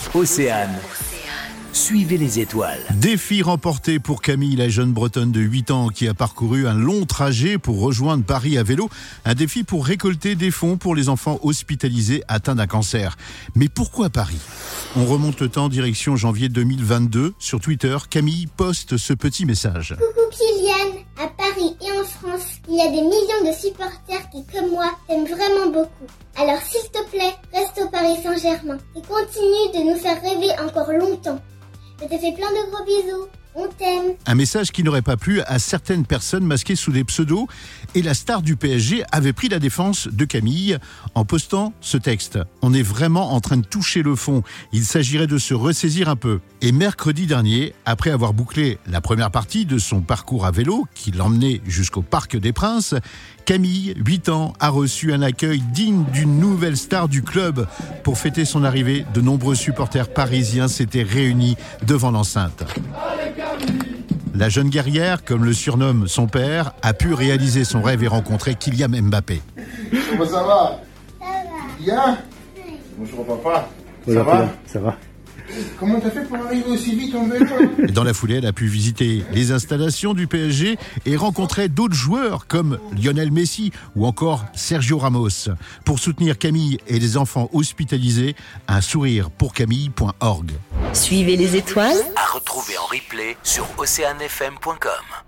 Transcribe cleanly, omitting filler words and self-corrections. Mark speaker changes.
Speaker 1: Océane. Suivez les étoiles.
Speaker 2: Défi remporté pour Camille, la jeune bretonne de 8 ans qui a parcouru un long trajet pour rejoindre Paris à vélo. Un défi pour récolter des fonds pour les enfants hospitalisés atteints d'un cancer. Mais pourquoi Paris ? On remonte le temps, direction janvier 2022. Sur Twitter, Camille poste ce petit message.
Speaker 3: Coucou Kylian, à Paris et en France, il y a des millions de supporters qui, comme moi, t'aiment vraiment beaucoup. Alors s'il te plaît, reste au Paris Saint-Germain et continue de nous faire rêver encore longtemps. Je te fais plein de gros bisous. On t'aime.
Speaker 2: Un message qui n'aurait pas plu à certaines personnes masquées sous des pseudos. Et la star du PSG avait pris la défense de Camille en postant ce texte. On est vraiment en train de toucher le fond. Il s'agirait de se ressaisir un peu. Et mercredi dernier, après avoir bouclé la première partie de son parcours à vélo, qui l'emmenait jusqu'au Parc des Princes, Camille, 8 ans, a reçu un accueil digne d'une nouvelle star du club. Pour fêter son arrivée, de nombreux supporters parisiens s'étaient réunis devant l'enceinte. La jeune guerrière, comme le surnomme son père, a pu réaliser son rêve et rencontrer Kylian Mbappé.
Speaker 4: Comment ça va?
Speaker 3: Ça va.
Speaker 4: Bien? Bonjour papa. Ça va?
Speaker 5: Ça va.
Speaker 4: Comment t'as fait pour arriver aussi vite en vélo?
Speaker 2: Dans la foulée, elle a pu visiter les installations du PSG et rencontrer d'autres joueurs comme Lionel Messi ou encore Sergio Ramos. Pour soutenir Camille et les enfants hospitalisés, un sourire pour Camille.org.
Speaker 6: Suivez les étoiles
Speaker 1: À retrouver en replay sur oceanfm.com.